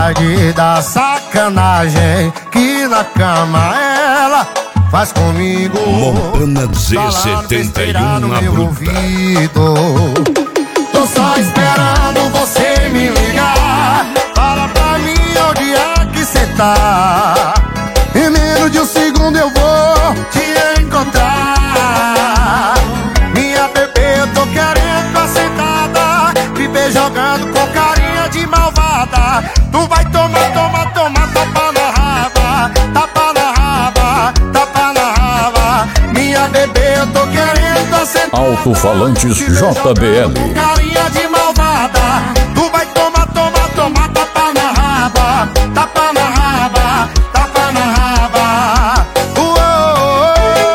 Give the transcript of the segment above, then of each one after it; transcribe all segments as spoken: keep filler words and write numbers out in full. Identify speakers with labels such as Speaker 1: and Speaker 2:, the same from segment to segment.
Speaker 1: saudade da sacanagem que na cama ela faz comigo.
Speaker 2: Montana Z setenta e um na bruta.
Speaker 1: Tô só esperando você me ligar. Fala pra mim onde é que cê tá. Em menos de um segundo eu vou te encontrar. Minha bebê, eu tô querendo a sentada, viver jogando com carinha de malvada. Tu vai tomar, tomar, tomar tapa na raba, tapa na raba, tapa na raba. Minha bebê, eu tô querendo a sentada,
Speaker 3: Alto-falantes J B L.
Speaker 1: com carinha de malvada. Tu vai tomar, tomar, tomar tapa na raba, tapa na raba, tapa na raba. Uou.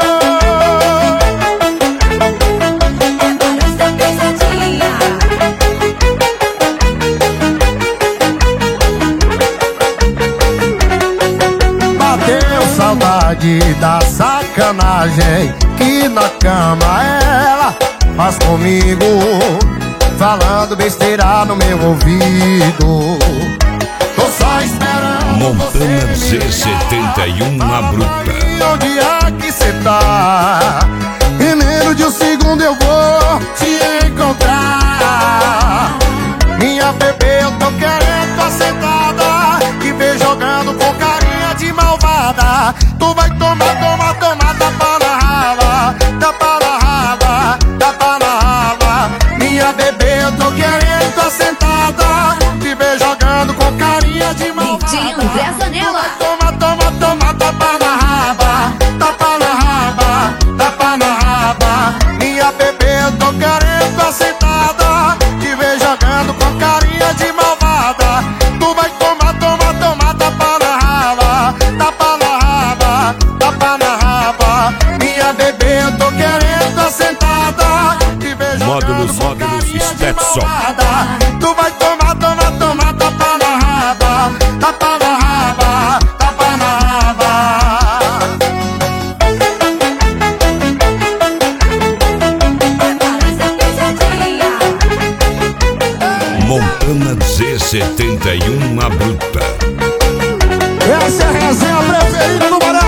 Speaker 1: Bateu saudade da sacanagem que na cama ela faz comigo, falando besteira no meu ouvido. Tô só esperando
Speaker 2: Montana Z setenta e um na bruta.
Speaker 1: onde é que cê tá. Em menos de um segundo eu vou te encontrar. Minha bebê, eu tô querendo a sentada, que vem jogando com carinha de malvada. Tu vai tomar, tomar, tomar tapa na raba, tapa na raba, tapa na raba. Minha bebê, eu tô querendo a sentada, que vem jogando com carinha de malvada.
Speaker 4: D J André Zanella.
Speaker 1: Toma, toma, toma, tapa na raba, tapa na raba, tapa na raba. Minha bebê, eu tô querendo a sentada, te vem jogando com carinha de malvada. Tu vai tomar, toma, toma, tapa na raba, tapa na raba, tapa na raba. Minha bebê, eu tô querendo a sentada, te vem jogando
Speaker 2: Módulos,
Speaker 1: com
Speaker 2: módulos,
Speaker 1: carinha de
Speaker 2: Stetson.
Speaker 1: malvada. Tu vai tomar, tomar, tomar, tapa na raba, tapa na raba, tapa na raba.
Speaker 2: Montana Z setenta e um na bruta.
Speaker 1: Essa é a resenha preferida do Maranhão.